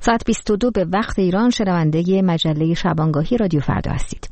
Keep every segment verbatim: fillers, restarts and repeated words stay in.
ساعت بیست و دو به وقت ایران شنونده مجله شبانگاهی رادیو فردا هستید.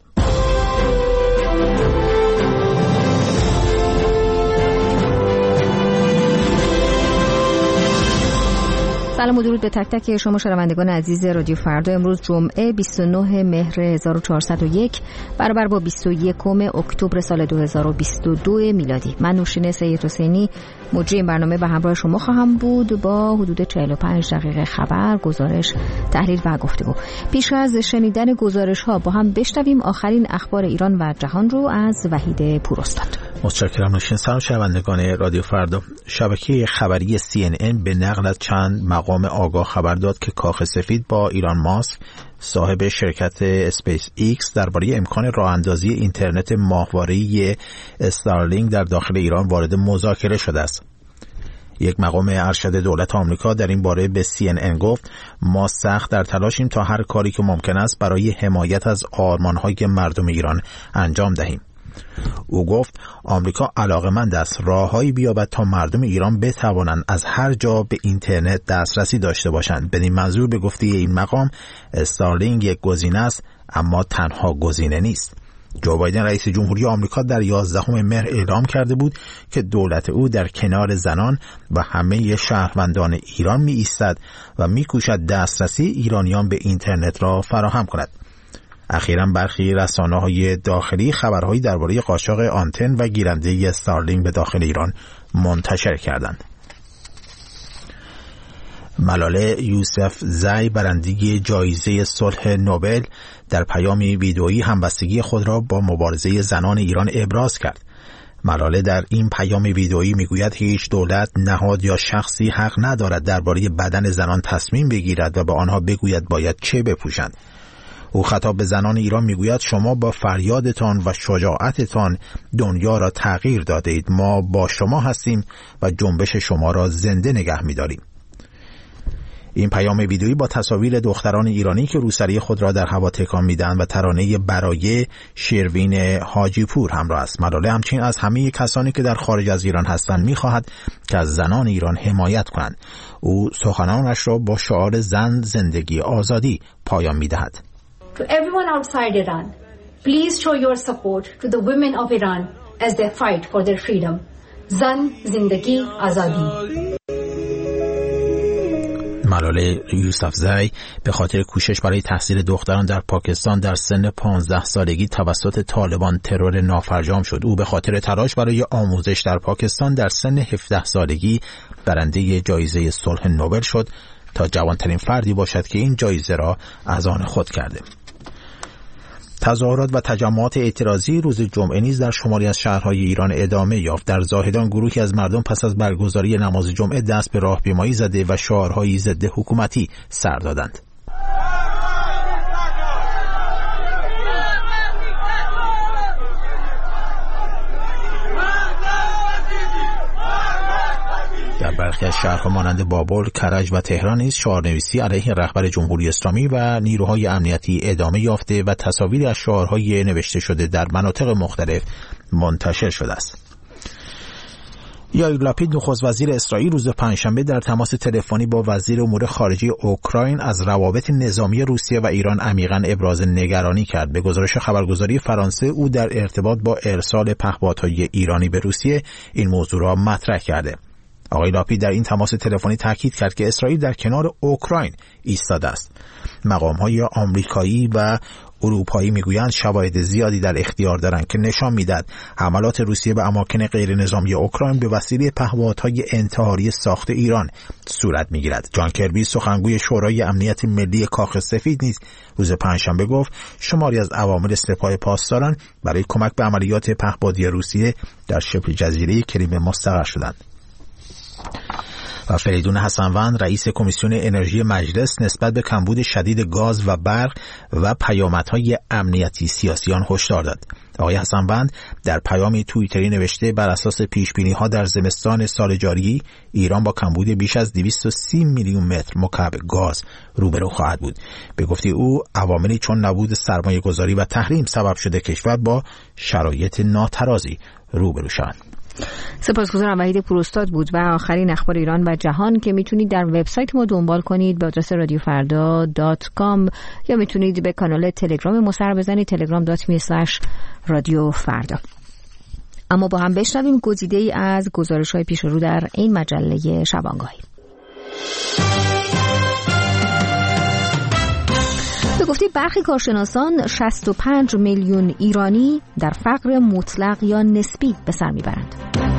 سلام و درود به تک تک شما شنوندگان عزیز رادیو فردا. امروز جمعه بیست و نه مهر هزار و چهارصد و یک برابر با بیست و یک اکتبر سال دو هزار و بیست و دو میلادی. من نوشین سید حسینی مجری این برنامه به همراه شما خواهم بود با حدود چهل و پنج دقیقه خبر، گزارش، تحلیل و گفتگو. پیش از شنیدن گزارش ها با هم بشنویم آخرین اخبار ایران و جهان رو از وحید پوراستاد. متشکرم نوشین. سلام شنوندگان رادیو فردا. شبکه خبری سی ان ان به نقل از چند مقام آگاه خبر داد که کاخ سفید با ایلان ماسک صاحب شرکت اسپیس ایکس درباره امکان راه اندازی اینترنت ماهواره‌ای استارلینک در داخل ایران وارد مذاکره شده است. یک مقام ارشد دولت آمریکا در این باره به سی ان ان گفت ما سخت در تلاشیم تا هر کاری که ممکن است برای حمایت از آرمان‌های مردم ایران انجام دهیم. او گفت آمریکا علاقه‌مند است راههایی بیابد تا مردم ایران بتوانند از هر جا به اینترنت دسترسی داشته باشند. بدین منظور به گفته این مقام استارلینک یک گزینه است اما تنها گزینه نیست. جو بایدن رئیس جمهوری آمریکا در یازدهم مهر اعلام کرده بود که دولت او در کنار زنان و همه شهروندان ایران می ایستد و می کوشد دسترسی ایرانیان به اینترنت را فراهم کند. اخیراً برخی رسانه‌های داخلی خبرهایی درباره قاچاق آنتن و گیرنده استارلینک به داخل ایران منتشر کردند. ملاله یوسفزئی برنده جایزه صلح نوبل در پیامی ویدئویی همبستگی خود را با مبارزه زنان ایران ابراز کرد. ملاله در این پیام ویدئویی میگوید هیچ دولت، نهاد یا شخصی حق ندارد درباره بدن زنان تصمیم بگیرد و به آنها بگوید باید چه بپوشند. او خطاب به زنان ایران میگوید شما با فریادتان و شجاعتتان دنیا را تغییر داده اید. ما با شما هستیم و جنبش شما را زنده نگه می‌داریم. این پیام ویدئویی با تصاویر دختران ایرانی که روسری خود را در هوا تکان میدن و ترانه برای شیروین حاجی پور همراه است. ملاله همچنین از همه کسانی که در خارج از ایران هستند می‌خواهد که از زنان ایران حمایت کنند. او سخنانش را با شعار زن، زندگی، آزادی پایان می‌دهد. To everyone outside Iran, please show your support to the women of Iran as they fight for their freedom. Zan, Zindagi, Azadi. ملاله یوسفزئی به خاطر کوشش برای تحصیل دختران در پاکستان در سن پانزده سالگی توسط طالبان ترور نافرجام شد. او به خاطر تلاش برای آموزش در پاکستان در سن هفده سالگی برنده جایزه صلح نوبل شد تا جوانترین فردی باشد که این جایزه را از آن خود کرده. تظاهرات و تجمعات اعتراضی روز جمعه نیز در شماری از شهرهای ایران ادامه یافت. در زاهدان گروهی از مردم پس از برگزاری نماز جمعه دست به راهپیمایی زده و شعارهایی ضد حکومتی سر دادند. در برخی از شهرها مانند بابل، کرج و تهران نیز شعارنویسی علیه رهبر جمهوری اسلامی و نیروهای امنیتی ادامه یافته و تصاویری از شعارهای نوشته شده در مناطق مختلف منتشر شده است. یائیر لاپید نخست وزیر اسرائیل روز پنجشنبه در تماس تلفنی با وزیر امور خارجه اوکراین از روابط نظامی روسیه و ایران عمیقاً ابراز نگرانی کرد. به گزارش خبرگزاری فرانسه او در ارتباط با ارسال پهپادهای ایرانی به روسیه این موضوع را مطرح کرده. آقای لاپید در این تماس تلفنی تاکید کرد که اسرائیل در کنار اوکراین ایستاده است. مقام‌های آمریکایی و اروپایی میگویند شواهد زیادی در اختیار دارند که نشان میدهد حملات روسیه به اماکن غیر نظامی اوکراین به وسیله پهپادهای انتحاری ساخت ایران صورت میگیرد. جان کربی سخنگوی شورای امنیت ملی کاخ سفید نیز روز پنجشنبه گفت شماری از عوامل سپاه پاسداران برای کمک به عملیات پهپادی روسیه در شبه جزیره کریم مستقر شدند. و فریدون حسنوند رئیس کمیسیون انرژی مجلس نسبت به کمبود شدید گاز و برق و پیامدهای امنیتی سیاسیان هشدار داد. آقای حسنوند در پیامی توییتری نوشته بر اساس پیشبینی‌ها در زمستان سال جاری ایران با کمبود بیش از دویست و سی میلیون متر مکعب گاز روبرو خواهد بود. به گفته او عواملی چون نبود سرمایه‌گذاری و تحریم سبب شده کشور با شرایط ناترازی روبرو شود. سپاسگزارم. وحید پوراستاد بود و آخرین اخبار ایران و جهان که میتونید در وبسایت ما دنبال کنید به آدرس رادیو فردا دات کام یا میتونید به کانال تلگرام ما سر بزنید تلگرام دات می اسلش رادیو فردا. اما با هم بشنویم گزیده ای از گزارش‌های پیش رو در این مجله شبانگاهی. به گفته برخی کارشناسان شصت و پنج میلیون ایرانی در فقر مطلق یا نسبی به سر میبرند.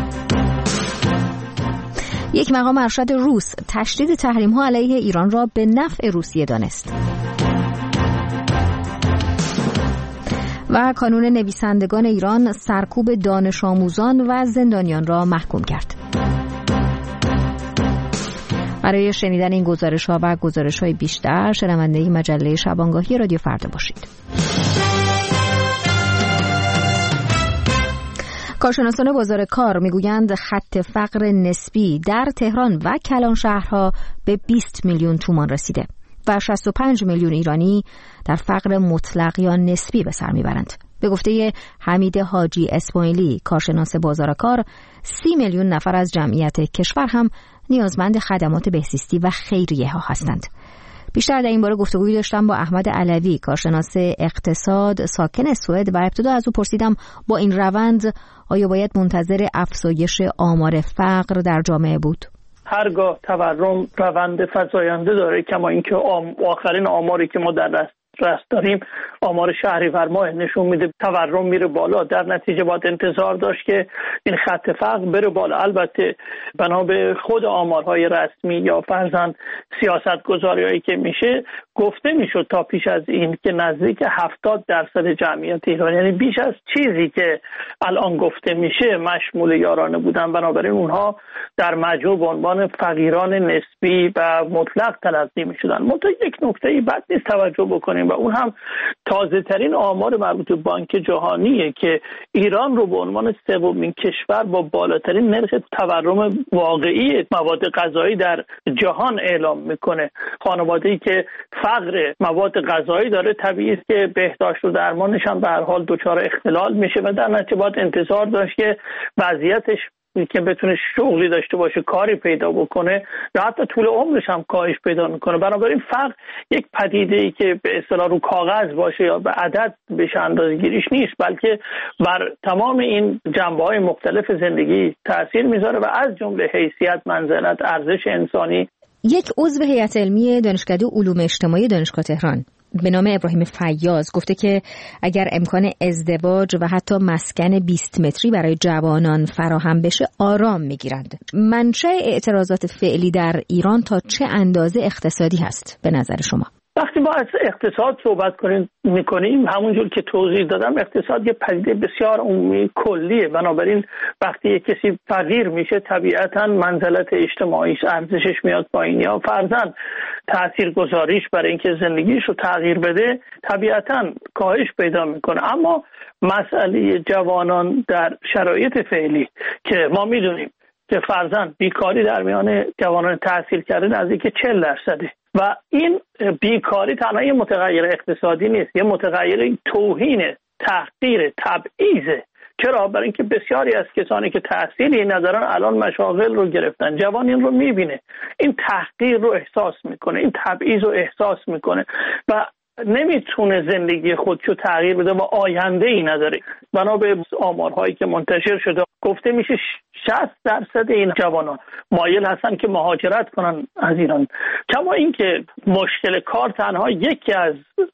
یک مقام ارشد روس تشدید تحریم‌ها علیه ایران را به نفع روسیه دانست. و کانون نویسندگان ایران سرکوب دانش آموزان و زندانیان را محکوم کرد. برای شنیدن این گزارش‌ها و گزارش‌های بیشتر شنونده مجله شبانگاهی رادیو فردا باشید. کارشناسان بازار کار میگویند خط فقر نسبی در تهران و کلان شهرها به بیست میلیون تومان رسیده و شصت و پنج میلیون ایرانی در فقر مطلق یا نسبی به سر میبرند. به گفته حمید حاجی اسماعیلی کارشناس بازار کار، سی میلیون نفر از جمعیت کشور هم نیازمند خدمات بهزیستی و خیریه ها هستند. بیشتر در این باره گفتگویی داشتم با احمد علوی کارشناس اقتصاد ساکن سوئد و ابتدا از او پرسیدم با این روند آیا باید منتظر افزایش آمار فقر در جامعه بود؟ هرگاه تورم روند فزاینده داره، کما اینکه آخرین آماری که ما در دست رست داریم آمار شهریور ماه نشون میده تورم میره بالا، در نتیجه باید انتظار داشت که این خط فقر بره بالا. البته بنا به خود آمارهای رسمی یا فرضاً سیاستگذاریایی که میشه گفته میشد تا پیش از این که نزدیک هفتاد درصد جمعیت ایران، یعنی بیش از چیزی که الان گفته میشه، مشمول یارانه بودن. بنابراین اونها در مجموع به عنوان فقیران نسبی و مطلق تلقی میشدن. منتها یک نکته بد نیست توجه بکنیم و اون هم تازه ترین آمار مربوط به بانک جهانیه که ایران رو به عنوان سومین کشور با بالاترین نرخ تورم واقعی مواد غذایی در جهان اعلام میکنه. خانواده‌ای که فقر مواد غذایی داره طبیعی است که بهداشت و درمانش هم به هر حال دچار اختلال میشه و در نتیجه باید انتظار داشت که وضعیتش که بتونه شغلی داشته باشه، کاری پیدا بکنه یا حتی طول عمرش هم کاهش پیدا میکنه. بنابراین فقر یک پدیده‌ای که به اصطلاح رو کاغذ باشه یا به عدد بشه اندازه‌گیریش نیست، بلکه بر تمام این جنبه‌های مختلف زندگی تأثیر میذاره و از جمله حیثیت، منزلت، ارزش انسانی. یک عضو هیئت علمی دانشکده علوم اجتماعی دانشگاه تهران به نام ابراهیم فیاض گفته که اگر امکان ازدواج و حتی مسکن بیست متری برای جوانان فراهم بشه آرام میگیرند. منشأ اعتراضات فعلی در ایران تا چه اندازه اقتصادی هست به نظر شما؟ وقتی ما از اقتصاد صحبت کنیم میکنیم همونجور که توضیح دادم اقتصاد یه پدیده بسیار عمومی کلیه. بنابراین وقتی یک کسی فقیر میشه طبیعتاً منزلت اجتماعیش، ارزشش میاد پایین یا فرضاً تاثیرگذاریش برای اینکه زندگیش رو تغییر بده طبیعتاً کاهش پیدا میکنه. اما مسئله جوانان در شرایط فعلی که ما میدونیم که فرضاً بیکاری در میان جوانان تحصیل کرده نزدیک چهل درصده و این بیکاری تنها یه متغیر اقتصادی نیست، یه متغیر توهین، تحقیر، تبعیضه. چرا؟ برای اینکه بسیاری از کسانی که تحصیلی ندارن الان مشاغل رو گرفتن، جوان این رو میبینه، این تحقیر رو احساس میکنه، این تبعیض رو احساس میکنه و نمیتونه زندگی خودشو تغییر بده و آینده ای نداره. بنا به آمارهایی که منتشر شده گفته میشه شصت درصد این جوانان مایل هستن که مهاجرت کنن از ایران. کما اینکه مشکل کار تنها یکی از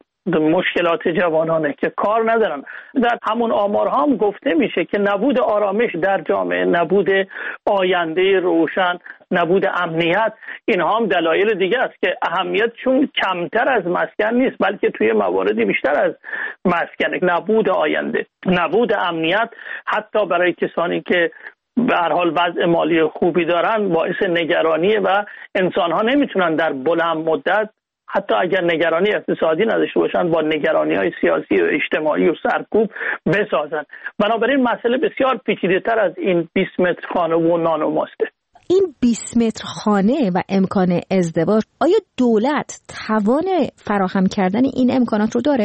مشکلات جوانانه که کار ندارن. در همون آمارها هم گفته میشه که نبود آرامش در جامعه، نبود آینده روشن، نبود امنیت، اینها هم دلایل دیگه است که اهمیتشون کمتر از مسکن نیست بلکه توی مواردی بیشتر از مسکن. نبود آینده، نبود امنیت حتی برای کسانی که به هر حال وضع مالی خوبی دارن باعث نگرانیه و انسان‌ها نمیتونن در بلند مدت حتی اگر نگرانی اقتصادی نداشته باشن با نگرانی‌های سیاسی و اجتماعی و سرکوب بسازن. بنابراین مسئله بسیار پیچیده‌تر از این بیست متر خانه و نانوماسته. این بیست متر خانه و امکان ازدواج، آیا دولت توان فراهم کردن این امکانات رو داره؟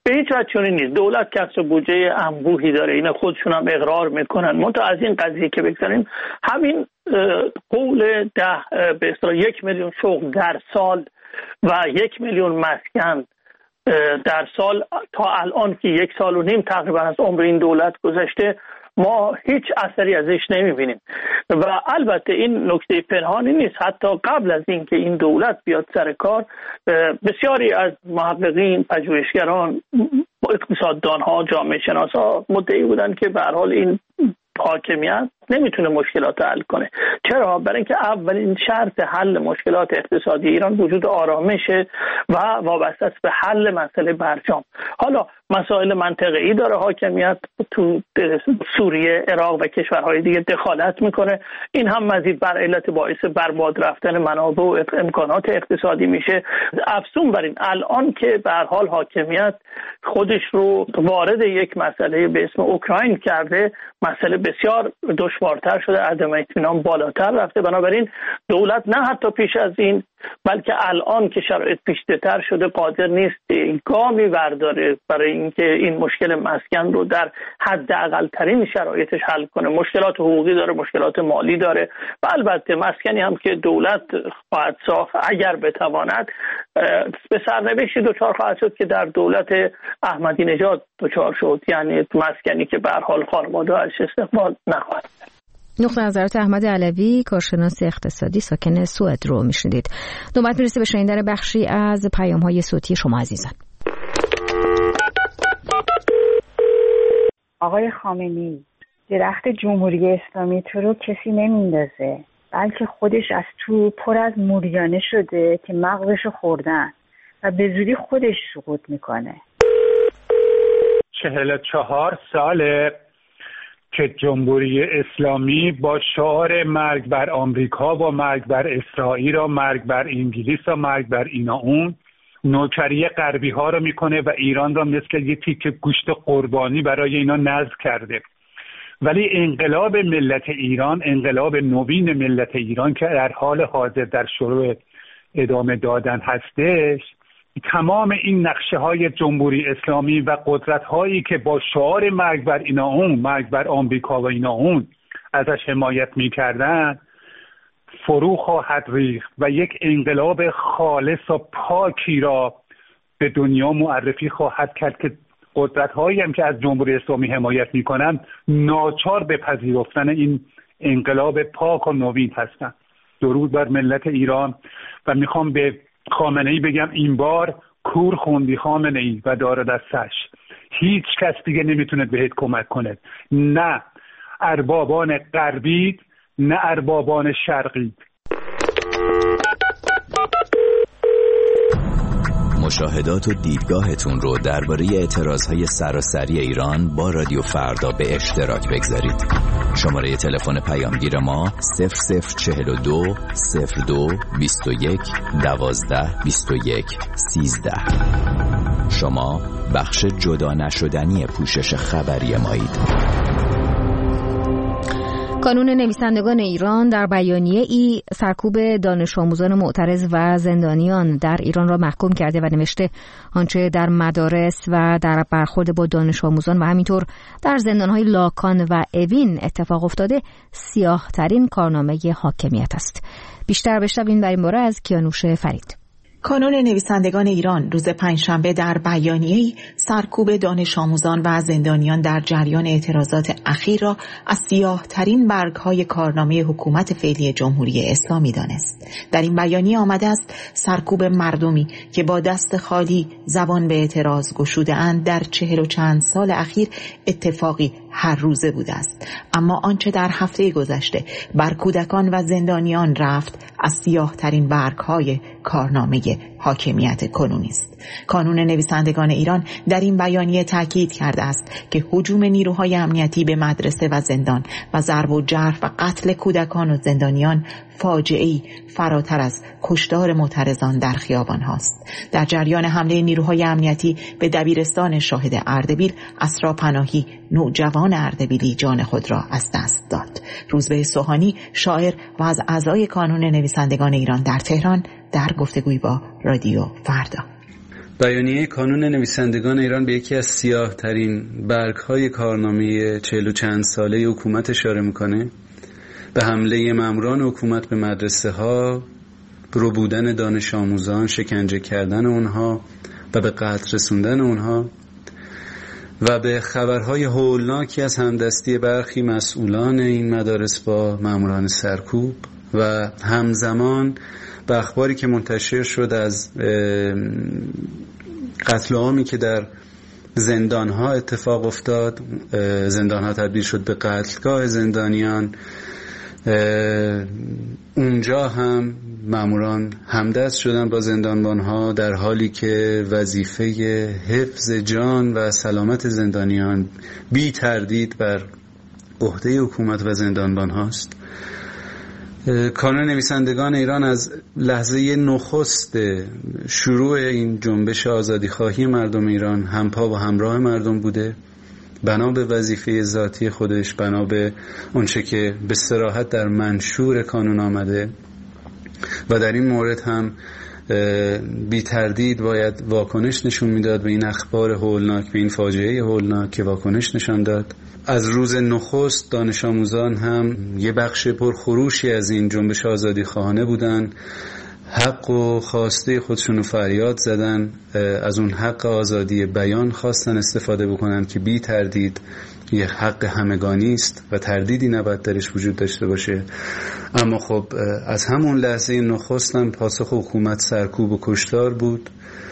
به هیچ وجه چنین نیست. دولت کسب بودجه انبوهی داره، اینا خودشون هم اقرار میکنن. منتها از این قضیه که بگذاریم، همین قول ده به اصطلاح یک میلیون شغل در سال و یک میلیون مسکن در سال تا الان که یک سال و نیم تقریبا از عمر این دولت گذشته، ما هیچ اثری ازش نمیبینیم. و البته این نکته پنهانی نیست، حتی قبل از اینکه این دولت بیاد سر کار، بسیاری از محققین، پژوهشگران، اقتصاددانها، جامعه شناسا مدعی بودن که به هر حال این حاکمیت نمیتونه مشکلات حل کنه. چرا؟ برای اینکه اولین شرط حل مشکلات اقتصادی ایران وجود آرامشه و وابسته است به حل مسئله برجام. حالا مسائل منطقه‌ای داره حاکمیت، تو سوریه، عراق و کشورهای دیگه دخالت میکنه، این هم مزید بر علت باعث برباد رفتن منابع و امکانات اقتصادی میشه. افزون بر این، الان که به هر حال حاکمیت خودش رو وارد یک مسئله به اسم اوکراین کرده، مسئله بسیار دشوارتر شده، عدم اطمینان بالاتر رفته. بنابراین دولت نه حتی پیش از این، بلکه الان که شرایط پیچیده‌تر شده قادر نیست گامی برداره برای اینکه این مشکل مسکن رو در حداقل ترین شرایطش حل کنه. مشکلات حقوقی داره، مشکلات مالی داره و البته مسکنی هم که دولت خواهد ساخت اگر بتواند به سرنوشتی دچار خواهد شد که در دولت احمدی نژاد دچار شد، یعنی مسکنی که به هر حال خانواده ازش استقبال نخواهد. نقطه نظرات احمد علوی، کارشناس اقتصادی ساکن سوئد رو میشنیدید. نوبت میرسه به شنیدن بخشی از پیام‌های صوتی شما عزیزان. آقای خامنه‌ای، درخت جمهوری اسلامی تو رو کسی نمیندازه، بلکه خودش از تو پر از موریانه شده که مغزشو خوردن و به زودی خودش سقوط میکنه. چهل و چهار ساله که جمهوری اسلامی با شعار مرگ بر آمریکا و مرگ بر اسرائیل و مرگ بر انگلیس و مرگ بر اینا اون نوکری غربی ها رو میکنه و ایران را مثل یه تیکه گوشت قربانی برای اینا نذر کرده. ولی انقلاب ملت ایران، انقلاب نوین ملت ایران که در حال حاضر در شروع ادامه دادن هستش، تمام این نقشه های جمهوری اسلامی و قدرت هایی که با شعار مرگ بر اینا اون، مرگ بر آمریکا و اینا اون ازش حمایت میکردن، فرو خواهد ریخت و یک انقلاب خالص و پاکی را به دنیا معرفی خواهد کرد که قدرت هایی هم که از جمهوری اسلامی حمایت میکنن ناچار به پذیرفتن این انقلاب پاک و نوین هستند. درود بر ملت ایران. و میخوام به خامنه‌ای بگم این بار کور خوندی خامنه‌ای و دار دستش، هیچ کس دیگه نمیتونه بهت کمک کنه، نه اربابان غربی نه اربابان شرقی. مشاهدات و دیدگاهتون رو درباره اعتراضهای سراسری ایران با رادیو فردا به اشتراک بگذارید. شماره تلفن پیامگیر ما صفر صفر چهل و دو صفر دو بیست و یک دوازده بیست و یک سیزده. شما بخش جدا نشدنی پوشش خبری مایید. کانون نویسندگان ایران در بیانیه ای سرکوب دانش آموزان معترض و زندانیان در ایران را محکوم کرده و نوشته آنچه در مدارس و در برخورد با دانش آموزان و همینطور در زندانهای لاکان و اوین اتفاق افتاده سیاه ترین کارنامه حاکمیت است. بیشتر بشنویم در این باره از کیانوش فرید. کانون نویسندگان ایران روز پنجشنبه در بیانیه‌ای سرکوب دانش آموزان و زندانیان در جریان اعتراضات اخیر را از سیاه‌ترین برگ‌های کارنامه حکومت فعلی جمهوری اسلامی دانست. در این بیانیه آمده است سرکوب مردمی که با دست خالی زبان به اعتراض گشوده‌اند در چهل و چند سال اخیر اتفاقی هر روزه بوده است، اما آنچه در هفته گذشته بر کودکان و زندانیان رفت از سیاه‌ترین برگ‌های کارنامه حاکمیت کنونی است. کانون نویسندگان ایران در این بیانیه تاکید کرده است که هجوم نیروهای امنیتی به مدرسه و زندان و ضرب و جرح و قتل کودکان و زندانیان فاجعه‌ای فراتر از کشتار معترضان در خیابان هاست. در جریان حمله نیروهای امنیتی به دبیرستان شاهد اردبیل، اسرا پناهی نوجوان اردبیلی جان خود را از دست داد. روزبه سوهانی شاعر و از اعضای کانون نویسندگان ایران در تهران در گفتگوی با رادیو فردا: بیانیه کانون نویسندگان ایران به یکی از سیاه ترین برگ‌های کارنامه چهل و چند ساله حکومت اشاره میکنه، به حمله ماموران حکومت به مدرسه ها، ربودن دانش آموزان، شکنجه کردن اونها و به قتل رسوندن اونها و به خبرهای هولناکی از همدستی برخی مسئولان این مدارس با ماموران سرکوب و همزمان به اخباری که منتشر شد از قتل عامی که در زندانها اتفاق افتاد. زندانها تبدیل شد به قتلگاه زندانیان. اونجا هم ماموران همدست شدن با زندانبانها، در حالی که وظیفه حفظ جان و سلامت زندانیان بی تردید بر عهده حکومت و زندانبان هاست. کانون نویسندگان ایران از لحظه نخست شروع این جنبش آزادیخواهی مردم ایران همپا و همراه مردم بوده، بنا به وظیفه ذاتی خودش، بنا به اونچه که به صراحت در منشور کانون آمده و در این مورد هم بی تردید باید واکنش نشون میداد به این اخبار هولناک، به این فاجعه هولناک که واکنش نشان داد. از روز نخست دانش آموزان هم یه بخش پرخروشی از این جنبش آزادی خواهانه بودن، حق و خواسته خودشون رو فریاد زدن، از اون حق آزادی بیان خواستن استفاده بکنن که بی تردید یه حق همگانی است و تردیدی نباید درش وجود داشته باشه. اما خب از همون لحظه نخست هم پاسخ حکومت سرکوب و کشتار بود.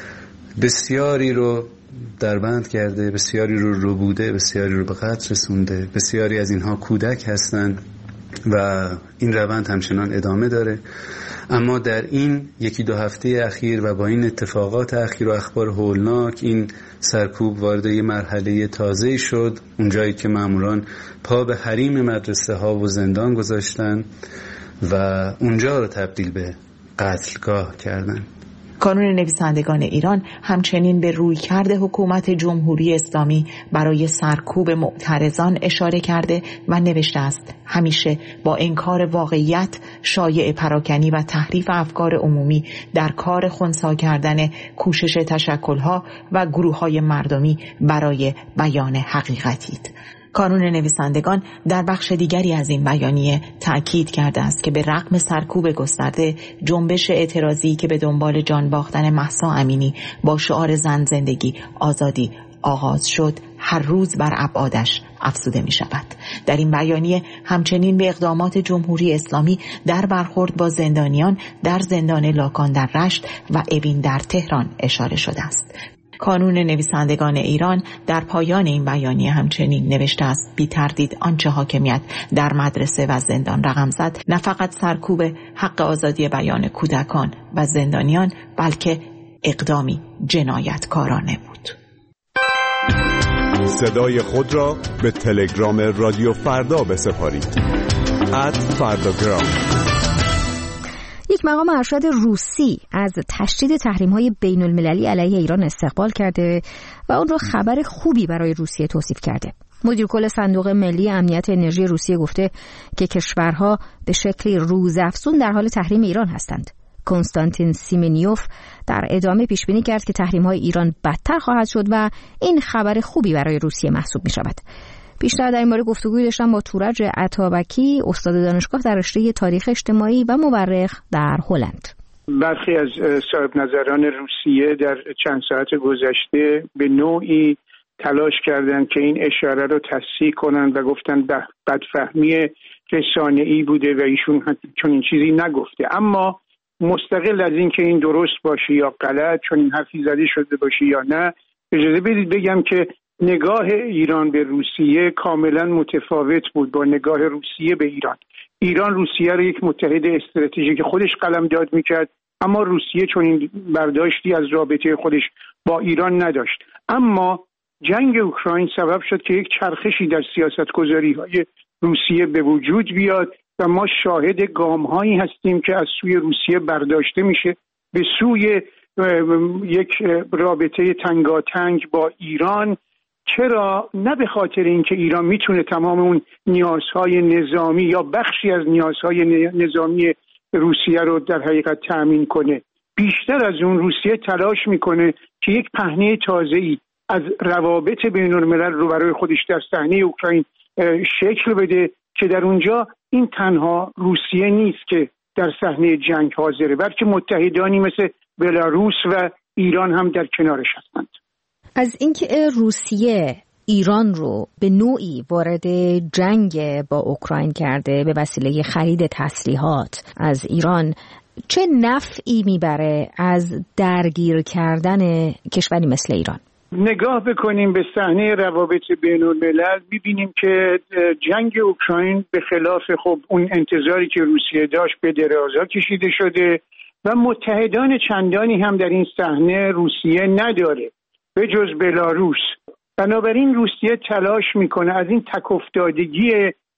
بسیاری رو دربند کرده، بسیاری رو ربوده، بسیاری رو به قتل رسونده، بسیاری از اینها کودک هستن و این روند همچنان ادامه داره. اما در این یکی دو هفته اخیر و با این اتفاقات اخیر و اخبار هولناک، این سرکوب وارد یه مرحله تازه شد، اونجایی که ماموران پا به حریم مدرسه ها و زندان گذاشتن و اونجا رو تبدیل به قتلگاه کردن. کانون نویسندگان ایران همچنین به رویکرد حکومت جمهوری اسلامی برای سرکوب معترضان اشاره کرده و نوشته است: همیشه با انکار واقعیت، شایعه پراکنی و تحریف افکار عمومی در کار خنثی کردن کوشش تشکل‌ها و گروه‌های مردمی برای بیان حقیقتید. کانون نویسندگان در بخش دیگری از این بیانیه تأکید کرده است که به رغم سرکوب گسترده، جنبش اعتراضی که به دنبال جان باختن مهسا امینی با شعار زن زندگی آزادی آغاز شد، هر روز بر ابعادش افزوده می شود. در این بیانیه همچنین به اقدامات جمهوری اسلامی در برخورد با زندانیان در زندان لاکان در رشت و اوین در تهران اشاره شده است. کانون نویسندگان ایران در پایان این بیانیه همچنین نوشته است: بی تردید آنچه حاکمیت در مدرسه و زندان رقم زد نه فقط سرکوب حق آزادی بیان کودکان و زندانیان، بلکه اقدامی جنایتکارانه بود. صدای خود را به تلگرام رادیو فردا بسپارید. ات فرداگرام. یک مقام ارشد روسی از تشدید تحریم‌های بین‌المللی علیه ایران استقبال کرده و اون را خبر خوبی برای روسیه توصیف کرده. مدیر کل صندوق ملی امنیت انرژی روسیه گفته که کشورها به شکلی روزافزون در حال تحریم ایران هستند. کنستانتین سیمنیوف در ادامه پیش بینی کرد که تحریم‌های ایران بدتر خواهد شد و این خبر خوبی برای روسیه محسوب می‌شود. بیشتر در این باره گفتگوی داشتم با تورج عطابکی، استاد دانشگاه در رشته تاریخ اجتماعی و مورخ در هلند. برخی از صاحب نظران روسیه در چند ساعت گذشته به نوعی تلاش کردند که این اشاره رو تصحیح کنند و گفتن بدفهمی رسانه‌ای بوده و ایشون چون این چیزی نگفته. اما مستقل از این که این درست باشه یا غلط، چون این حرفی زده شده باشه یا نه، اجازه بدید بگم که نگاه ایران به روسیه کاملا متفاوت بود با نگاه روسیه به ایران. ایران روسیه رو یک متحد استراتژیک خودش قلمداد میکرد، اما روسیه چون این برداشتی از رابطه خودش با ایران نداشت. اما جنگ اوکراین سبب شد که یک چرخشی در سیاستگذاری‌های روسیه به وجود بیاد و ما شاهد گام‌هایی هستیم که از سوی روسیه برداشته میشه به سوی یک رابطه تنگاتنگ با ایران. چرا؟ نه به خاطر اینکه ایران میتونه تمام اون نیازهای نظامی یا بخشی از نیازهای نظامی روسیه رو در حقیقت تأمین کنه، بیشتر از اون روسیه تلاش میکنه که یک پهنه تازه‌ای از روابط بین الملل رو برای خودش در صحنه اوکراین شکل بده که در اونجا این تنها روسیه نیست که در صحنه جنگ حاضره، بلکه متحدانی مثل بلاروس و ایران هم در کنارش هستند. از اینکه روسیه ایران رو به نوعی وارد جنگ با اوکراین کرده به وسیله خرید تسلیحات از ایران، چه نفعی میبره از درگیر کردن کشوری مثل ایران؟ نگاه بکنیم به صحنه روابط بین الملل، ببینیم که جنگ اوکراین به خلاف خب اون انتظاری که روسیه داشت به درازا کشیده شده و متحدان چندانی هم در این صحنه روسیه نداره به جز بلاروس. بنابراین روسیه تلاش میکنه از این تک‌افتادگی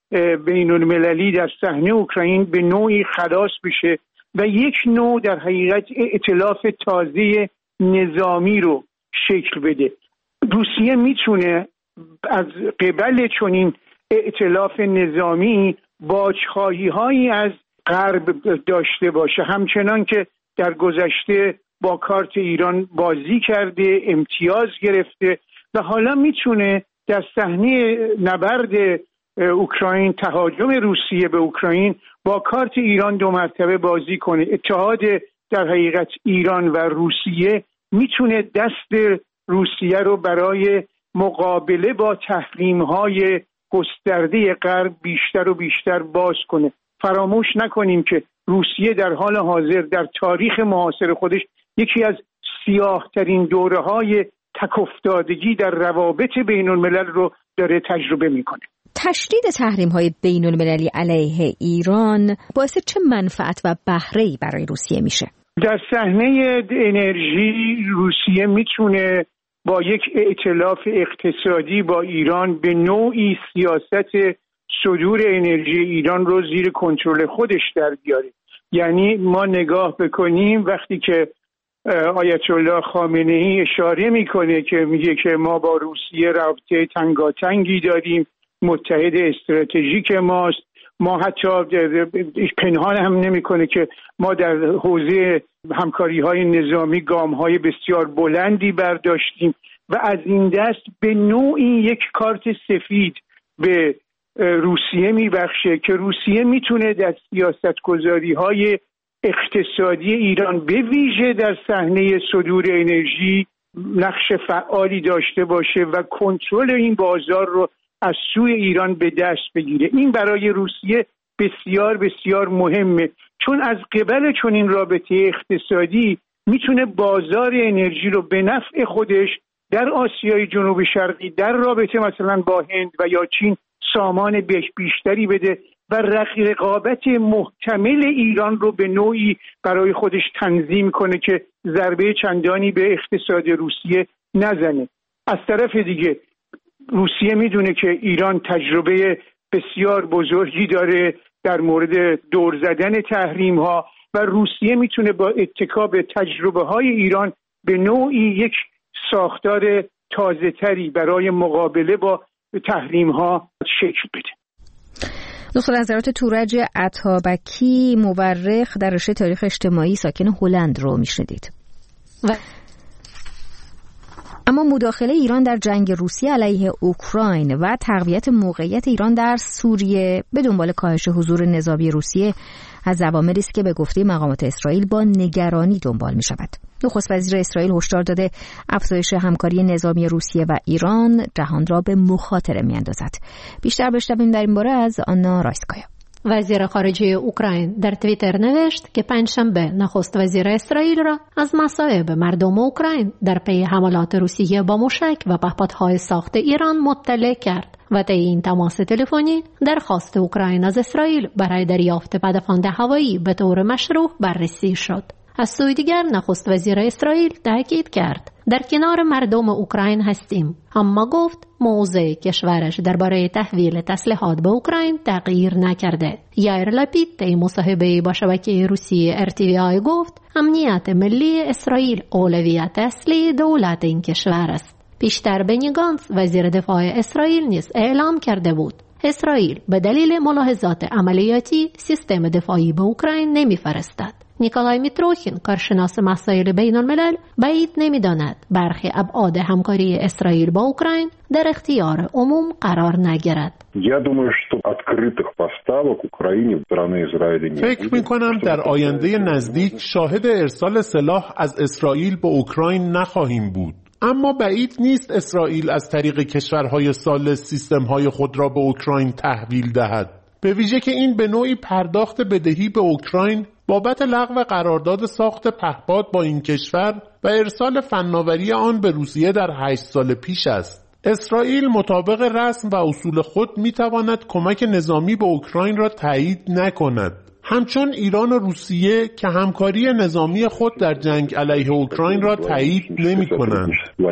بین المللی در صحنه اوکراین به نوعی خلاص بشه و یک نوع در حقیقت ائتلاف تازه نظامی رو شکل بده. روسیه میتونه از قبل چنین ائتلاف نظامی باجخواهی هایی از غرب داشته باشه، همچنان که در گذشته با کارت ایران بازی کرده، امتیاز گرفته و حالا میتونه در صحنه نبرد اوکراین، تهاجم روسیه به اوکراین، با کارت ایران دو مرتبه بازی کنه. اتحاد در حقیقت ایران و روسیه میتونه دست روسیه رو برای مقابله با تحریم‌های گسترده غرب بیشتر و بیشتر باز کنه. فراموش نکنیم که روسیه در حال حاضر در تاریخ معاصر خودش یکی از سیاه‌ترین دوره‌های تک‌افتادگی در روابط بین الملل رو داره تجربه میکنه. تشدید تحریم‌های بین المللی علیه ایران باعث چه منفعت و بهره‌ای برای روسیه میشه؟ در صحنه انرژی روسیه میتونه با یک ائتلاف اقتصادی با ایران به نوعی سیاست صدور انرژی ایران رو زیر کنترل خودش در بیاره. یعنی ما نگاه بکنیم وقتی که آیت الله خامنه ای اشاره میکنه که میگه که ما با روسیه رابطه تنگاتنگی داریم، متحد استراتژیک ماست، ما حتی پنهان هم نمیکنه که ما در حوزه همکاری‌های نظامی گام‌های بسیار بلندی برداشتیم و از این دست به نوعی یک کارت سفید به روسیه میبخشه که روسیه میتونه در سیاستگذاری‌های اقتصادی ایران به ویژه در صحنه صدور انرژی نقش فعالی داشته باشه و کنترل این بازار رو از سوی ایران به دست بگیره. این برای روسیه بسیار بسیار مهمه، چون از قبل چون این رابطه اقتصادی میتونه بازار انرژی رو به نفع خودش در آسیای جنوب شرقی در رابطه مثلا با هند و یا چین سامان بیشتری بده و رقابت محتمل ایران رو به نوعی برای خودش تنظیم کنه که ضربه چندانی به اقتصاد روسیه نزنه. از طرف دیگه روسیه میدونه که ایران تجربه بسیار بزرگی داره در مورد دور زدن تحریم ها و روسیه میتونه با اتکا به تجربه های ایران به نوعی یک ساختار تازه تری برای مقابله با تحریم ها شکل بده. دکتر نظرات تورج عطابکی، مورخ در رشته تاریخ اجتماعی ساکن هلند رو میشنیدید. و اما مداخله ایران در جنگ روسیه علیه اوکراین و تقویت موقعیت ایران در سوریه به دنبال کاهش حضور نظامی روسیه از عواملی است که به گفته مقامات اسرائیل با نگرانی دنبال می شود. نخست وزیر اسرائیل هشدار داده افزایش همکاری نظامی روسیه و ایران جهان را به مخاطره می اندازد. بیشتر بشنویم در این باره از آنا رایسکایا. وزیر خارجه اوکراین در توییتر نوشت که پنجشنبه نخست وزیر اسرائیل را از مصائب مردم اوکراین در پی حملات روسیه با موشک و پهپادهای ساخت ایران مطلع کرد و طی این تماس تلفنی درخواست اوکراین از اسرائیل برای دریافت پدافند هوایی به طور مشروع بررسی شد. از سوی دیگر نخست وزیر اسرائیل تاکید کرد در کنار مردم اوکراین هستیم، اما گفت موضع کشورش درباره تحویل تسلیحات به اوکراین تغییر نکرده. یائیر لپید طی مصاحبه‌ای با شبکه روسی ار تی وی آی گفت امنیت ملی اسرائیل اولویت اصلی دولت این کشور است. پیشتر بنی گانتز وزیر دفاع اسرائیل نیز اعلام کرده بود اسرائیل به دلیل ملاحظات عملیاتی سیستم دفاعی به اوکراین نمی‌فرستد. نیکولای میتروخین، کارشناس مسائل بین الملل، بعید نمی‌داند برخی ابعاد همکاری اسرائیل با اوکراین در اختیار عموم قرار نگیرد. فکر می‌کنم در آینده نزدیک شاهد ارسال سلاح از اسرائیل به اوکراین نخواهیم بود. اما بعید نیست اسرائیل از طریق کشورهای ثالث سیستم‌های خود را به اوکراین تحویل دهد. به ویژه که این به نوعی پرداخت بدهی به اوکراین بابت لغو قرارداد ساخت پهپاد با این کشور و ارسال فناوری آن به روسیه در هشت سال پیش است. اسرائیل مطابق رسم و اصول خود می‌تواند کمک نظامی به اوکراین را تایید نکند. همچون ایران و روسیه که همکاری نظامی خود در جنگ علیه اوکراین را تایید نمی‌کنند.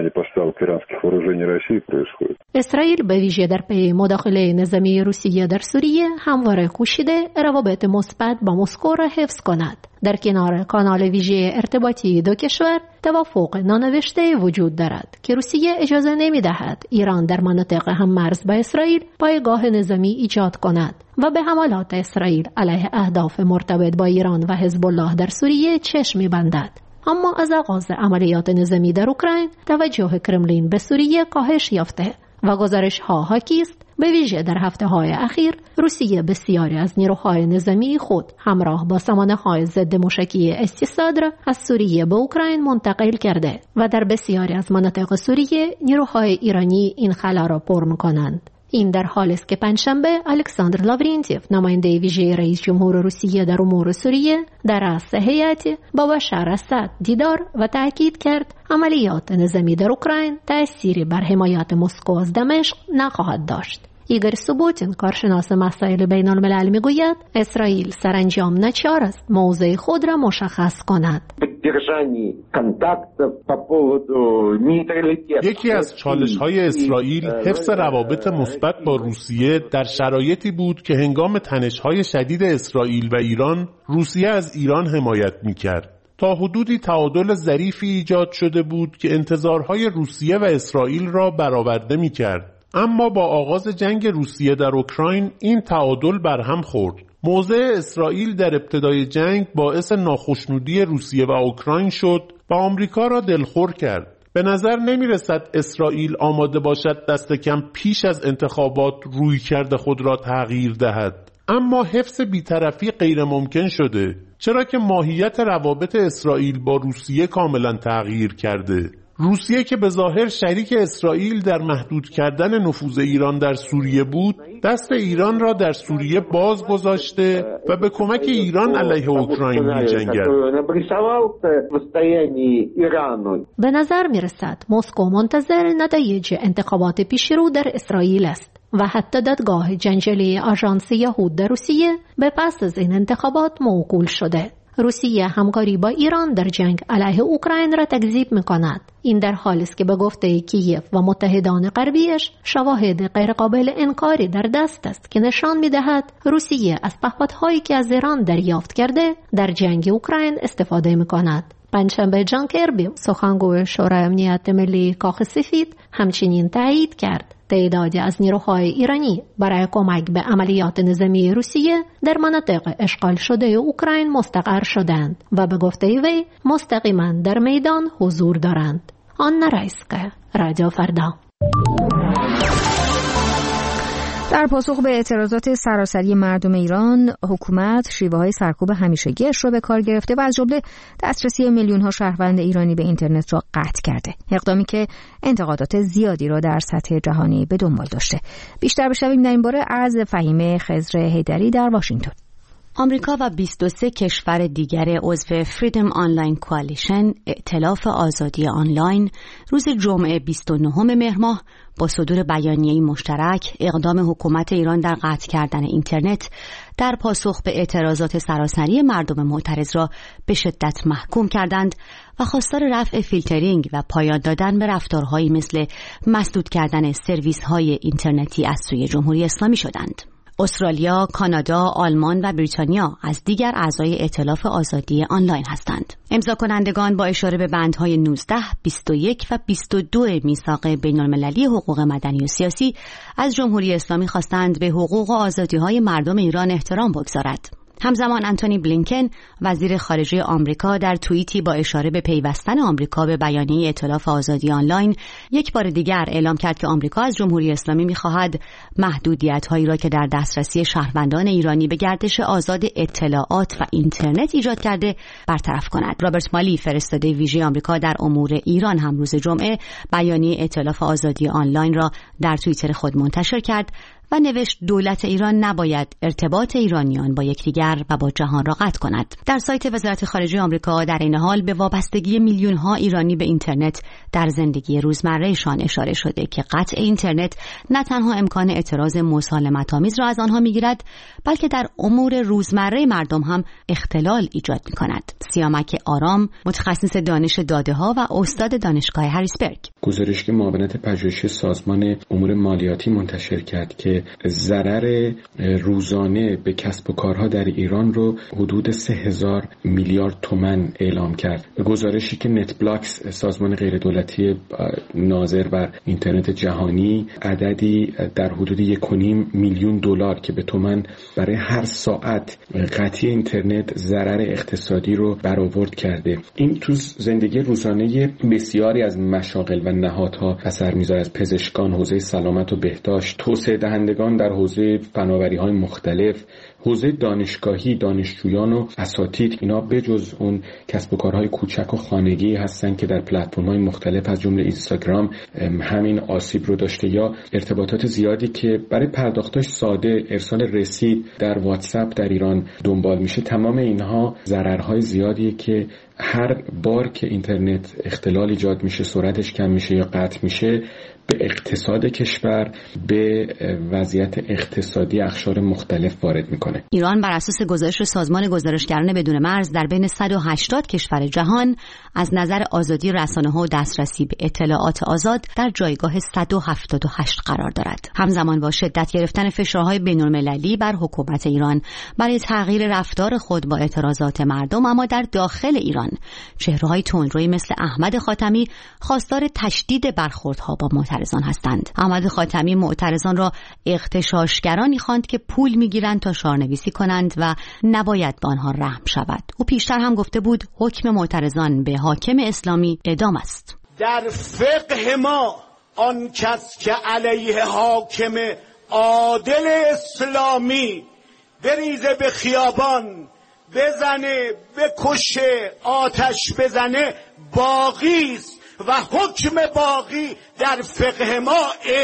اسرائیل به ویژه در پی مداخله نظامی روسیه در سوریه همواره کوشیده روابط مثبت با مسکو را حفظ کند. در کنار کانال ویژه ارتباطی دو کشور توافق نانوشته وجود دارد که روسیه اجازه نمی‌دهد ایران در مناطق هم مرز با اسرائیل پایگاه نظامی ایجاد کند و به حملات اسرائیل علیه اهداف مرتبط با ایران و حزب الله در سوریه چشم می‌بندد. اما از آغاز عملیات نظامی در اوکراین توجه کرملین به سوریه کاهش یافته و گزارش‌ها حاکی است به ویژه در هفته‌های اخیر روسیه بسیاری از نیروهای نظامی خود همراه با سامانه‌های ضد موشکی استیصاد را از سوریه به اوکراین منتقل کرده و در بسیاری از مناطق سوریه نیروهای ایرانی این خلا را پر می‌کنند. این در حالی است که پنجشنبه الکساندر لاورینتیف، نماینده ویژه رئیس جمهور روسیه در امور سوریه، در رأس هیئتی با بشار اسد دیدار و تأکید کرد عملیات نظامی در اوکراین تأثیری بر حمایت مسکو از دمشق نخواهد داشت. ایگور سوبوتین، کارشناس مسائل بین الملل، میگوید اسرائیل سرانجام ناچار است موضع خود را مشخص کند. یکی از چالش‌های اسرائیل حفظ روابط مثبت با روسیه در شرایطی بود که هنگام تنش‌های شدید اسرائیل و ایران، روسیه از ایران حمایت می‌کرد. تا حدودی تعادل ظریفی ایجاد شده بود که انتظارهای روسیه و اسرائیل را برآورده می‌کرد. اما با آغاز جنگ روسیه در اوکراین این تعادل برهم خورد. موضع اسرائیل در ابتدای جنگ باعث ناخشنودی روسیه و اوکراین شد و آمریکا را دلخور کرد. به نظر نمی رسد اسرائیل آماده باشد دست کم پیش از انتخابات رویکرد خود را تغییر دهد. اما حفظ بی‌طرفی غیر ممکن شده، چرا که ماهیت روابط اسرائیل با روسیه کاملا تغییر کرده. روسیه که به ظاهر شریک اسرائیل در محدود کردن نفوذ ایران در سوریه بود، دست ایران را در سوریه باز گذاشته و به کمک ایران علیه اوکراین می‌جنگد. به نظر می‌رسد مسکو منتظر نتایج انتخابات پیشرو در اسرائیل است و حتی دادگاه جنجالی آژانس یهود در روسیه به پس از این انتخابات موکول شده. روسیه همکاری با ایران در جنگ علیه اوکراین را تکذیب می‌کند. این در حالی است که به گفته کیف و متحدان غربیش شواهد غیرقابل انکاری در دست است که نشان می‌دهد روسیه از پهپادهایی که از ایران دریافت کرده در جنگ اوکراین استفاده می‌کند. پنجشنبه جان کربی، سخنگوی شورای امنیت ملی کاخ سفید، همچنین تایید کرد تعدادی از نیروهای ایرانی برای کمک به عملیات نظامی روسیه در مناطق اشغال شده اوکراین مستقر شدند و به گفته وی مستقیما در میدان حضور دارند. آنا رایسکا، رادیو فردا. در پاسخ به اعتراضات سراسری مردم ایران، حکومت شیوه‌های سرکوب همیشگی‌اش را به کار گرفته و از جمله دسترسی میلیون‌ها شهروند ایرانی به اینترنت را قطع کرده. اقدامی که انتقادات زیادی را در سطح جهانی به دنبال داشته. بیشتر بشنویم در این باره از فهیمه خضر حیدری در واشنگتن. آمریکا و بیست و سه کشور دیگر عضو فریدم آنلاین کوالیشن، ائتلاف آزادی آنلاین، روز جمعه بیست و نهم مهر ماه با صدور بیانیه‌ای مشترک اقدام حکومت ایران در قطع کردن اینترنت در پاسخ به اعتراضات سراسری مردم معترض را به شدت محکوم کردند و خواستار رفع فیلترینگ و پایان دادن به رفتارهایی مثل مسدود کردن سرویس‌های اینترنتی از سوی جمهوری اسلامی شدند. استرالیا، کانادا، آلمان و بریتانیا از دیگر اعضای ائتلاف آزادی آنلاین هستند. امضا کنندگان با اشاره به بندهای نوزده، بیست و یک و بیست و دو میثاق بین‌المللی حقوق مدنی و سیاسی از جمهوری اسلامی خواستند به حقوق و آزادی‌های مردم ایران احترام بگذارد. همزمان آنتونی بلینکن وزیر خارجه آمریکا در توییتی با اشاره به پیوستن آمریکا به بیانیه ائتلاف آزادی آنلاین یک بار دیگر اعلام کرد که آمریکا از جمهوری اسلامی می‌خواهد محدودیت‌هایی را که در دسترسی شهروندان ایرانی به گردش آزاد اطلاعات و اینترنت ایجاد کرده برطرف کند. رابرت مالی فرستاده ویژه آمریکا در امور ایران هم روز جمعه بیانیه ائتلاف آزادی آنلاین را در توییتر خود منتشر کرد و نوشت دولت ایران نباید ارتباط ایرانیان با یکدیگر و با جهان را قطع کند. در سایت وزارت خارجه آمریکا در این حال به وابستگی میلیون ها ایرانی به اینترنت در زندگی روزمرهشان اشاره شده که قطع اینترنت نه تنها امکان اعتراض مسالمت‌آمیز را از آنها میگیرد، بلکه در امور روزمره مردم هم اختلال ایجاد می‌کند. سیامک آرام، متخصص دانش داده‌ها و استاد دانشگاه هریسبرگ، گزارشی که معاونت پژوهشی سازمان امور مالیاتی منتشر کرد که ضرر روزانه به کسب و کارها در ایران رو حدود سه هزار میلیارد تومان اعلام کرد. گزارشی که نت بلاکس سازمان غیردولتی ناظر بر اینترنت جهانی عددی در حدود یک و نیم میلیون دلار که به تومان برای هر ساعت قطعی اینترنت ضرر اقتصادی رو برآورد کرده. این تو زندگی روزانه بسیاری از مشاغل و نهادها اثر میذاره، از پزشکان، حوزه سلامت و بهداشت، توسعه دهندگان در حوزه فناوری‌های مختلف، حوزه دانشگاهی، دانشجویان و اساتید. اینا بجز اون کسب و کارهای کوچک و خانگی هستن که در پلتفرم‌های مختلف از جمله اینستاگرام همین آسیب رو داشته، یا ارتباطات زیادی که برای پرداختش ساده، ارسال رسید در واتساپ در ایران دنبال میشه. تمام اینها ضررهای زیادیه که هر بار که اینترنت اختلال ایجاد میشه، سرعتش کم میشه یا قطع میشه، به اقتصاد کشور، به وضعیت اقتصادی اقشار مختلف وارد میکنه. ایران بر اساس گزارش سازمان گزارشگران بدون مرز در بین صد و هشتاد کشور جهان از نظر آزادی رسانه‌ها و دسترسی به اطلاعات آزاد در جایگاه صد و هفتاد و هشت قرار دارد. همزمان با شدت گرفتن فشارهای بین‌المللی بر حکومت ایران برای تغییر رفتار خود با اعتراضات مردم، اما در داخل ایران چهره‌های تندرویی مثل احمد خاتمی خواستار تشدید برخوردها با معترضان هستند. احمد خاتمی معترضان را اغتشاشگرانی خواند که پول میگیرند تا شعارنویسی کنند و نباید به آنها رحم شود. او پیشتر هم گفته بود حکم معترضان به حاکم اسلامی اعدام است. در فقه ما آن کس که علیه حاکم عادل اسلامی بریزه به خیابان، بزنه، بکشه، آتش بزنه، باقی است و حکم باقی در فقه ما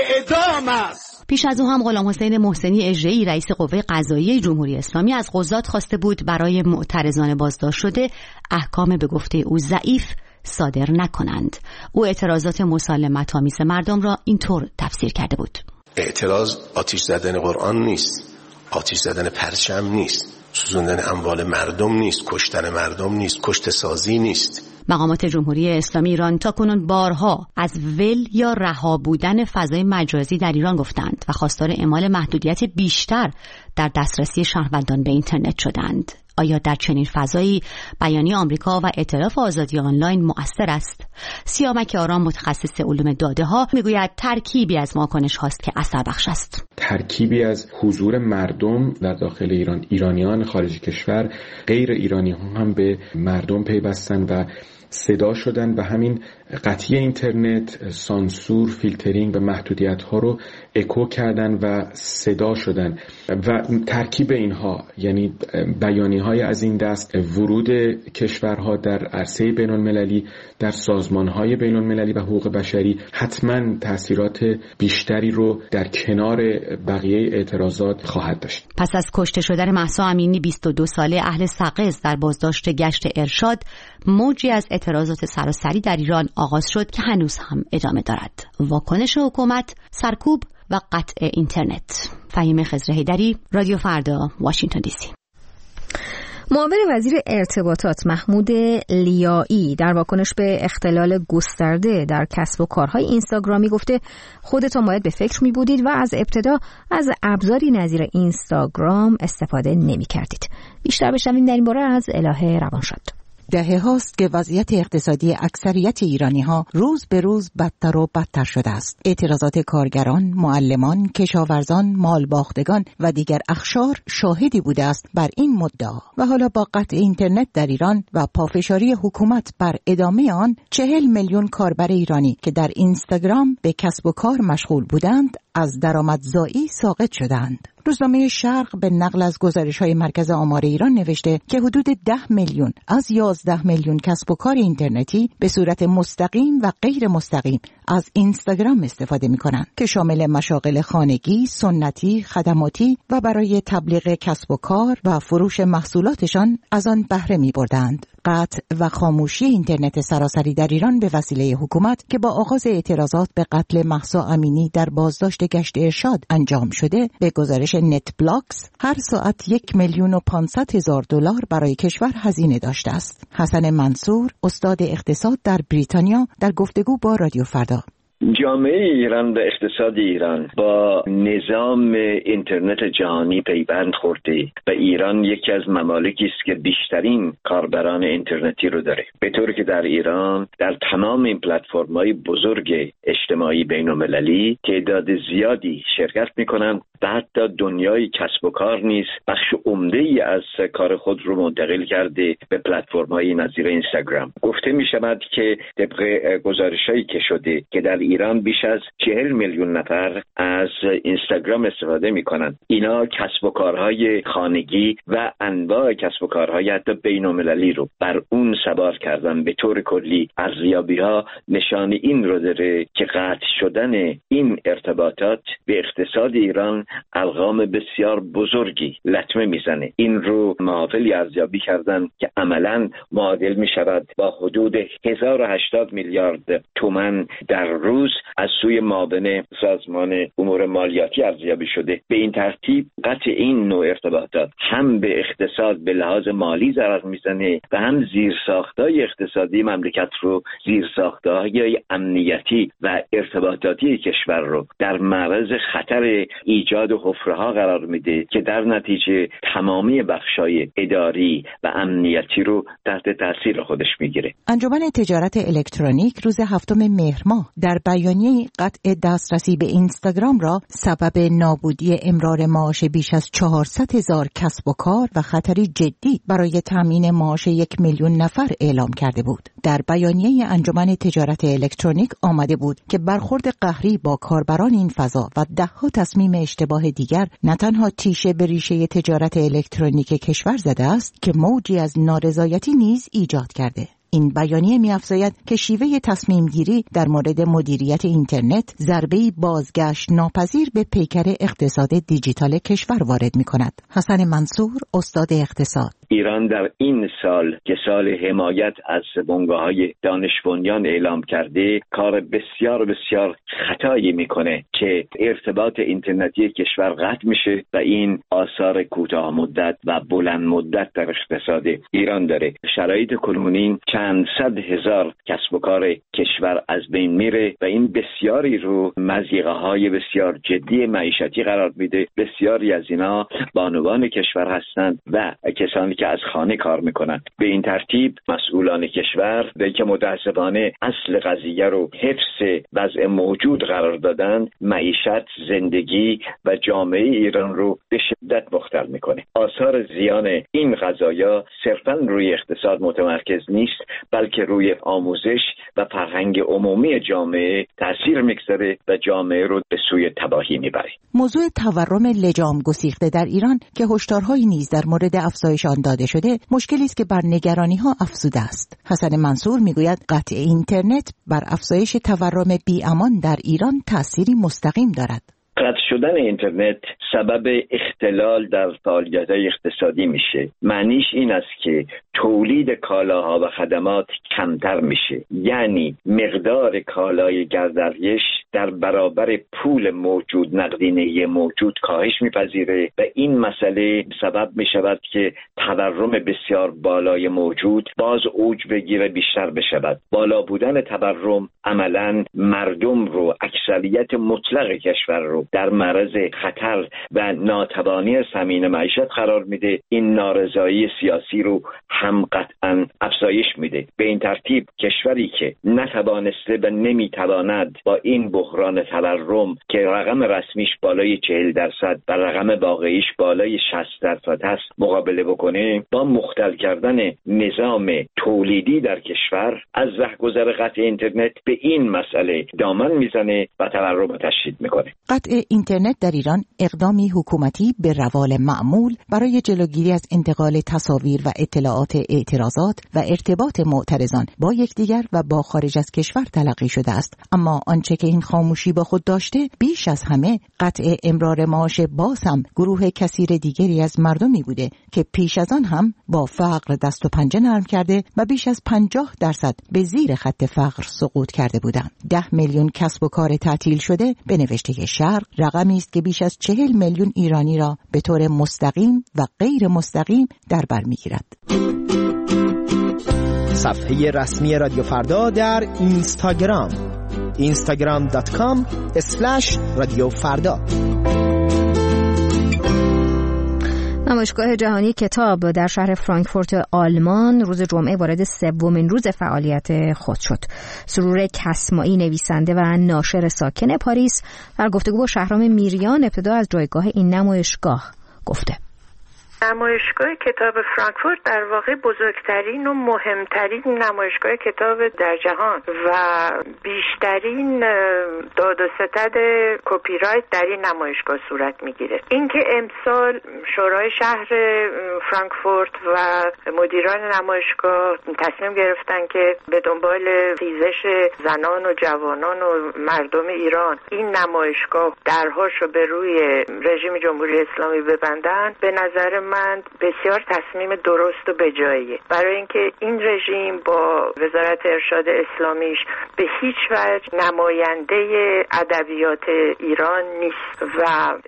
اعدام است. پیش از او هم غلام حسین محسنی اژه‌ای رئیس قوه قضاییه جمهوری اسلامی از قضات خواسته بود برای معترضان بازداشت شده احکام به گفته او ضعیف صادر نکنند. او اعتراضات مسالمت‌آمیز مردم را اینطور تفسیر کرده بود: اعتراض آتش زدن قرآن نیست، آتش زدن پرچم نیست، سوزوندن اموال مردم نیست، کشتن مردم نیست، کشته سازی نیست. مقامات جمهوری اسلامی ایران تاکنون بارها از ول یا رها بودن فضای مجازی در ایران گفتند و خواستار اعمال محدودیت بیشتر در دسترسی شهروندان به اینترنت شدند. آیا در چنین فضایی بیانیه آمریکا و ائتلاف آزادی آنلاین مؤثر است؟ سیامک آرام، متخصص علوم داده ها، میگوید ترکیبی از واکنش هاست که اثر بخش است. ترکیبی از حضور مردم در داخل ایران، ایرانیان خارج کشور، غیر ایرانی ها هم به مردم پیوستن و صدا شدن و همین قطعی اینترنت، سانسور، فیلترینگ و محدودیت ها رو اکو کردن و صدا شدن و ترکیب اینها، یعنی بیانی های از این دست، ورود کشورها در عرصه بین المللی، در سازمان های بین المللی و حقوق بشری حتما تاثیرات بیشتری رو در کنار بقیه اعتراضات خواهد داشت. پس از کشته شدن مهسا امینی بیست و دو ساله اهل سقز در بازداشت گشت ارشاد، موجی از اعتراضات سراسری در ایران آغاز شد که هنوز هم ادامه دارد. واکنش حکومت، سرکوب و قطع اینترنت. فهیم خضر حیدری، رادیو فردا، واشنگتن دی سی. معاون وزیر ارتباطات محمود لیایی در واکنش به اختلال گسترده در کسب و کارهای اینستاگرامی گفته خودتان باید به فکر می بودید و از ابتدا از ابزاری نظیر اینستاگرام استفاده نمی کردید. بیشتر بشنویم در این باره از الهه روانشاد. دهه هاست که وضعیت اقتصادی اکثریت ایرانی ها روز به روز بدتر و بدتر شده است. اعتراضات کارگران، معلمان، کشاورزان، مالباختگان و دیگر اقشار شاهدی بوده است بر این مدعا و حالا با قطع اینترنت در ایران و پافشاری حکومت بر ادامه آن، چهل میلیون کاربر ایرانی که در اینستاگرام به کسب و کار مشغول بودند از درآمدزایی ساقط شدند. روزنامه شرق به نقل از گزارش‌های مرکز آمار ایران نوشته که حدود ده میلیون از یازده میلیون کسب و کار اینترنتی به صورت مستقیم و غیر مستقیم از اینستاگرام استفاده می‌کنند که شامل مشاغل خانگی، سنتی، خدماتی و برای تبلیغ کسب و کار و فروش محصولاتشان از آن بهره می‌بردند. قطع و خاموشی اینترنت سراسری در ایران به وسیله حکومت که با آغاز اعتراضات به قتل مهسا امینی در بازداشت گشت ارشاد انجام شده، به گزارش نت بلاکس هر ساعت یک میلیون و پانصد هزار دلار برای کشور هزینه داشته است. حسن منصور، استاد اقتصاد در بریتانیا، در گفتگو با رادیو فردا: جامعه ایران و اقتصاد ایران با نظام اینترنت جهانی پیوند خورده و ایران یکی از ممالکی است که بیشترین کاربران اینترنتی رو داره، به طوری که در ایران در تمام این پلتفرم‌های بزرگ اجتماعی بین‌المللی تعداد زیادی شرکت می‌کنند و حتی دنیای کسب و کار نیز بخش عمده‌ای از کار خود رو منتقل کرده به پلتفرم‌های نظیر اینستاگرام. گفته می‌شود که طبق گزارش‌هایی که شده که در ایران بیش از چهل میلیون نفر از اینستاگرام استفاده می‌کنند. اینا کسب و کارهای خانگی و انواع کسب و کارهای حتی بین‌المللی رو بر اون سوار کردن. به طور کلی ارزیابی‌ها نشان این رو داره که قطع شدن این ارتباطات به اقتصاد ایران الغام بسیار بزرگی لطمه میزنه. این رو محافلی ارزیابی کردن که عملاً معادل میشود با حدود هزار و هشتاد میلیارد تومان در روز از سوی معاون سازمان امور مالیاتی ارزیابی شده. به این ترتیب قطع این نوع ارتباطات هم به اقتصاد به لحاظ مالی ضرر میزنه و هم زیرساختهای اقتصادی مملکت رو، زیرساختهای امنیتی و ارتباطاتی کشور رو در معرض خطر ایجاد حفره‌ها قرار میده که در نتیجه تمامی بخشای اداری و امنیتی رو تحت تاثیر خودش میگیره. انجمن تجارت الکترونیک روز هفتم مهر ماه در بیانیه قطع دسترسی به اینستاگرام را سبب نابودی امرار معاش بیش از چهارصد هزار کسب و کار و خطری جدی برای تامین معاش یک میلیون نفر اعلام کرده بود. در بیانیه انجمن تجارت الکترونیک آمده بود که برخورد قهری با کاربران این فضا و ده‌ها تصمیم اشتباه دیگر نه تنها تیشه به ریشه تجارت الکترونیک کشور زده است که موجی از نارضایتی نیز ایجاد کرده. این بیانیه می‌افزاید که شیوه تصمیم گیری در مورد مدیریت اینترنت ضربه‌ای بازگشت ناپذیر به پیکر اقتصاد دیجیتال کشور وارد می‌کند. حسن منصور، استاد اقتصاد: ایران در این سال که سال حمایت از بنگاه‌های دانش بنیان اعلام کرده، کار بسیار بسیار خطایی میکنه که ارتباط اینترنتی کشور قطع میشه و این آثار کوتاه مدت و بلند مدت در اقتصاد ایران داره. شرایط کنونی چند صد هزار کسب و کار کشور از بین میره و این بسیاری رو مضیقه‌های بسیار جدی معیشتی قرار میده. بسیاری از اینا بانوان کشور هستند و کسانی که از خانه کار میکنن. به این ترتیب مسئولان کشور به که متاسفانه اصل قضیه رو حفظ وضع موجود قرار دادن، معیشت، زندگی و جامعه ایران رو به شدت مختل میکنه. آثار زیان این قضایا صرفاً روی اقتصاد متمرکز نیست، بلکه روی آموزش و فرهنگ عمومی جامعه تأثیر میگذاره و جامعه رو به سوی تباهی میبره. موضوع تورم لجام گسیخته در ایران که هشدارهایی نیز در مورد افزایش آن داده شده، مشکلی است که بر نگرانی‌ها افزوده است. حسن منصور میگوید قطع اینترنت بر افزایش تورم بی‌امان در ایران تأثیری مستقیم دارد. قطع شدن اینترنت سبب اختلال در فعالیت‌های اقتصادی میشه. معنیش این است که تولید کالاها و خدمات کمتر میشه، یعنی مقدار کالای گردش در برابر پول موجود، نقدینگی موجود کاهش میپذیره و این مسئله سبب میشود که تورم بسیار بالای موجود باز اوج بگیره، بیشتر بشود. بالا بودن تورم عملاً مردم رو، اکثریت مطلق کشور رو در معرض خطر و ناتوانی ثمین معیشت قرار میده. این نارضایی سیاسی رو هم قطعاً افزایش میده. به این ترتیب کشوری که نتوانسته و نمیتواند با این بحران تورم که رقم رسمیش بالای چهل درصد و رقم واقعیش بالای شصت درصد هست مقابله بکنه، با مختل کردن نظام تولیدی در کشور از رهگذر قطع اینترنت به این مسئله دامن میزنه و تورم رو تشدید میکنه. قطع اینترنت در ایران اقدامی حکومتی به روال معمول برای جلوگیری از انتقال تصاویر و اطلاعات اعتراضات و ارتباط معترضان با یکدیگر و با خارج از کشور تلقی شده است. اما آنچه که این خاموشی با خود داشته بیش از همه قطع امرار معاش باز هم گروه کثیر دیگری از مردمی بوده که پیش از آن هم با فقر دست و پنجه نرم کرده و بیش از پنجاه درصد به زیر خط فقر سقوط کرده بودند. ده میلیون کسب و کار تعطیل شده به نوشته شرق رقمی است که بیش از چهل میلیون ایرانی را به طور مستقیم و غیر مستقیم در بر میگیرد. صفحه رسمی رادیو فردا در اینستاگرام اینستاگرام دات کام اسلش رادیو فردا. نمایشگاه جهانی کتاب در شهر فرانکفورت آلمان روز جمعه وارد سومین روز فعالیت خود شد. سرور کسمایی نویسنده و ناشر ساکن پاریس در گفتگو با شهرام میریان ابتدا از جایگاه این نمایشگاه گفته. نمایشگاه کتاب فرانکفورت در واقع بزرگترین و مهمترین نمایشگاه کتاب در جهان و بیشترین داد و ستد کپی رایت در این نمایشگاه صورت میگیره. اینکه امسال شورای شهر فرانکفورت و مدیران نمایشگاه تصمیم گرفتن که به دنبال خیزش زنان و جوانان و مردم ایران این نمایشگاه درهاشو به روی رژیم جمهوری اسلامی ببندن، به نظر من بسیار تصمیم درست و بجاییه، برای اینکه این رژیم با وزارت ارشاد اسلامیش به هیچ وجه نماینده ادبیات ایران نیست و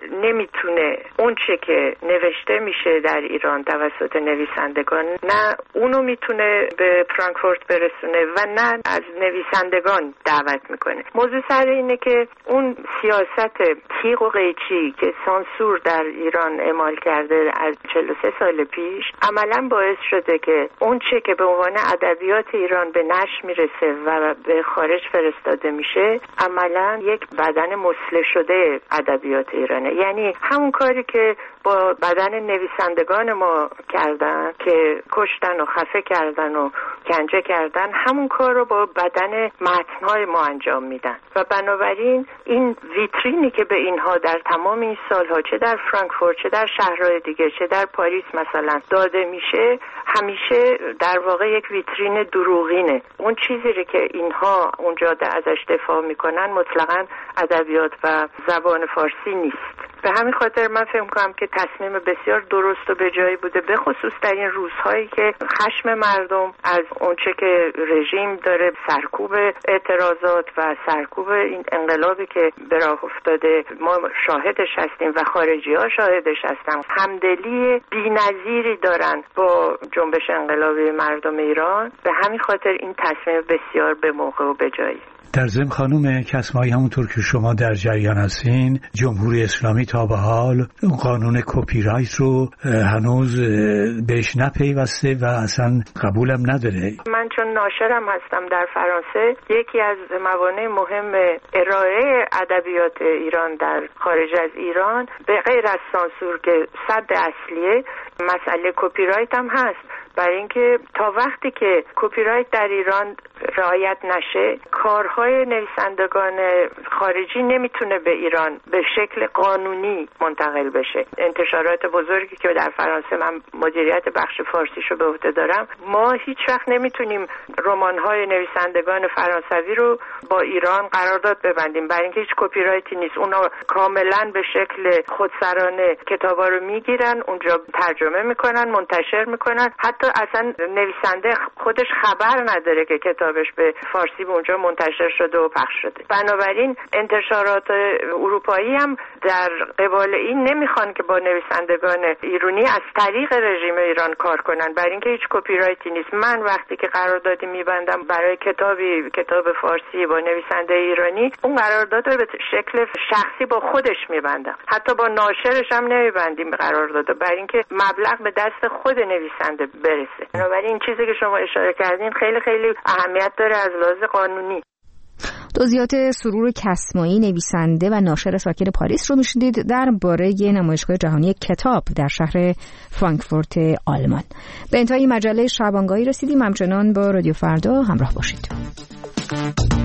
نمیتونه اون چه که نوشته میشه در ایران توسط نویسندگان، نه اونو میتونه به فرانکفورت برسونه و نه از نویسندگان دعوت میکنه. موضوع سر اینه که اون سیاست تیغ و قیچی که سانسور در ایران اعمال کرده از چهل و سه سال پیش عملا باعث شده که اون چه که به عنوان ادبیات ایران به نشر میرسه و به خارج فرستاده میشه عملا یک بدن مسلح شده ادبیات ایرانه. یعنی همون کاری که با بدن نویسندگان ما کردن که کشتن و خفه کردن و کنجه کردن، همون کار رو با بدن متن‌های ما انجام میدن و بنابراین این ویترینی که به اینها در تمام این سالها چه در فرانکفورت چه در شهرهای دیگه چه در پاریس مثلا داده میشه همیشه در واقع یک ویترین دروغینه. اون چیزی که اینها اونجا ازش دفاع میکنن مطلقاً ادبیات و زبان فارسی نیست. به همین خاطر من فکر می‌کنم که تصمیم بسیار درست و بجایی بوده، به خصوص در این روزهایی که خشم مردم از اونچه که رژیم داره سرکوب اعتراضات و سرکوب این انقلابی که به راه افتاده ما شاهدش هستیم و خارجی‌ها شاهدش هستن، همدلی بی‌نظیری دارن با جنبش انقلابی مردم ایران. به همین خاطر این تصمیم بسیار به موقع و بجایی. در ضمن خانم کسمایی، همونطور که شما در جریان هستین، جمهوری اسلامی تا به حال قانون کپی رایت رو هنوز بهش نپیوسته و اصلا قبولم نداره. من چون ناشرم هستم در فرانسه، یکی از موانع مهم ارائه ادبیات ایران در خارج از ایران به غیر از سانسور که صد اصلیه مسئله کپی رایت هم هست، برای اینکه تا وقتی که کپی رایت در ایران رعایت نشه کارهای نویسندگان خارجی نمیتونه به ایران به شکل قانونی منتقل بشه. انتشارات بزرگی که در فرانسه من مدیریت بخش فارسیشو به عهده دارم، ما هیچ وقت نمیتونیم رمان‌های نویسندگان فرانسوی رو با ایران قرارداد ببندیم، برای اینکه هیچ کپی رایتی نیست. اونا کاملا به شکل خودسرانه کتابا رو میگیرن، اونجا ترجمه میکنن، منتشر میکنن، حتی حتی اصلا نویسنده خودش خبر نداره که کتابش به فارسی به اونجا منتشر شده و پخش شده. بنابراین انتشارات اروپایی هم در قبال این نمیخوان که با نویسندگان ایرانی از طریق رژیم ایران کار کنن، برای اینکه هیچ کپی رایتی نیست. من وقتی که قراردادی میبندم برای کتابی کتاب فارسی با نویسنده ایرانی، اون قرارداد رو به شکل شخصی با خودش میبندم، حتی با ناشرش هم نمیبندیم قرارداد، برای اینکه مبلغ به دست خود نویسنده برسه. بنابراین چیزی که شما اشاره کردین خیلی خیلی اهمیت داره از لحاظ قانونی. توضیحات سرور کسمایی، نویسنده و ناشر ساکن پاریس رو میشنید درباره نمایشگاه جهانی کتاب در شهر فرانکفورت آلمان. به انتهای مجله شبانگاهی رسیدیم. همچنان با رادیو فردا همراه باشید.